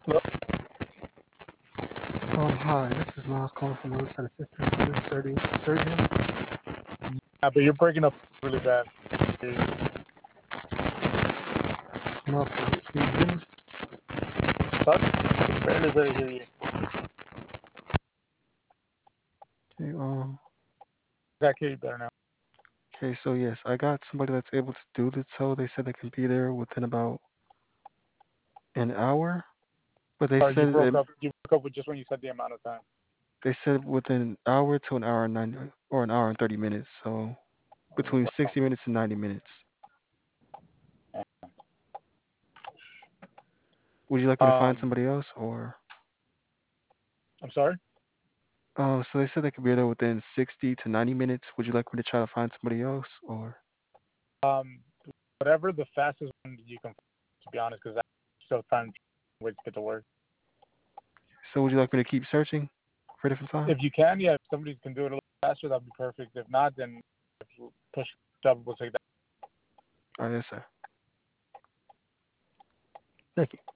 Hi, this is Miles calling from the other side of 1530 Surgeon. Yeah, but you're breaking up really bad. Miles, can you hear me? Sorry? I can barely hear you. Okay, I can hear you better now. okay, so yes, I got somebody that's able to do the tow. They said they can be there within about an hour, but Sorry, you broke up. You broke up with just when you said the amount of time. they said within an hour to an hour and 90 or an hour and 30 minutes. So between 60 minutes and 90 minutes. Would you like me to find somebody else or? I'm sorry? So they said they could be there within 60 to 90 minutes. Would you like me to try to find somebody else or? Whatever the fastest one you can, to be honest, because I still time wait to get to work. So would you like me to keep searching for a different time? If you can, yeah, if somebody can do it a little faster, that'd be perfect. If not, then push up, we'll take that. All right, yes, sir. Thank you.